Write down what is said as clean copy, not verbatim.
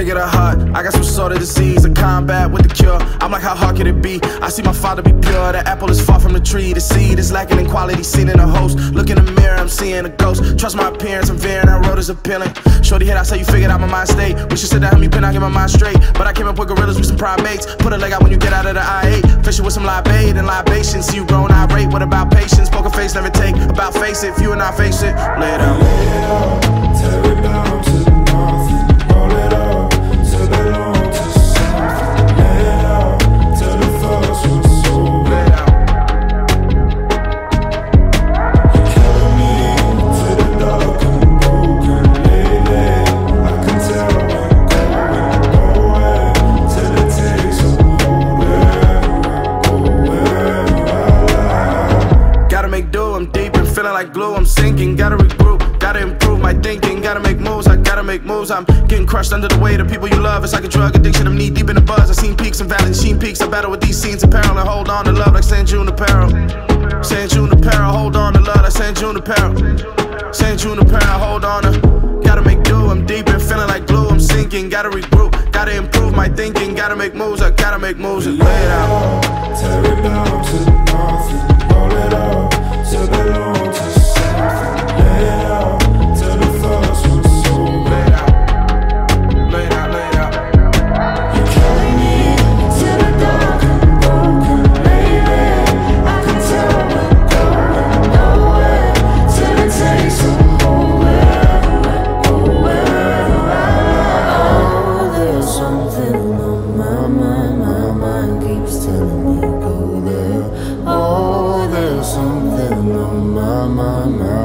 get a heart. I got some sort of disease, a combat with the cure. I'm like, how hard could it be? I see my father be pure. The apple is far from the tree. The seed is lacking in quality, seen in a host. Look in the mirror, I'm seeing a ghost. Trust my appearance, I'm veering, that road is appealing. Shorty hit, I say you figured out my mind state. We should sit down, help me pen, I get my mind straight. But I came up with gorillas with some primates. Put a leg out when you get out of the I-8. Fishing with some libate and libation. See you grown, irate. What about patience? Poker face, never take. About face it, if you and I face it. Lay it out. Lay it out, tear it down to the north. Roll it up, to belong to something. Lay it out, till the thoughts were so. Lay it out. You carry me to the dark and broken. Lately, I can tell I'm going nowhere. Till it takes a hold wherever I lie. Gotta make do, I'm deep and feeling like glue. I'm sinking, gotta regroup, gotta improve my thinking. Gotta make moves, I gotta make moves. I'm getting crushed under the weight of people you love. It's like a drug addiction, I'm knee deep in the buzz. I've seen peaks and valleys, seen peaks. I battle with these scenes apparel and hold on to love like St. June apparel. St. June apparel, hold on to love like St. June apparel. St. June apparel, hold on to. Gotta make do, I'm deep and feeling like glue. I'm sinking, gotta regroup, gotta improve my thinking. Gotta make moves, I gotta make moves and lay it out. Tear it down to the north. Roll it up, to belong to something. Lay it out, till the thoughts were so. Lay it out, lay it out, lay it out. You carry me to the dark and broken. Lately, I can tell we're going nowhere. Till it takes a hold wherever I lie. Oh, there's something on my mind keeps telling me go there. Oh, there's something on my mind.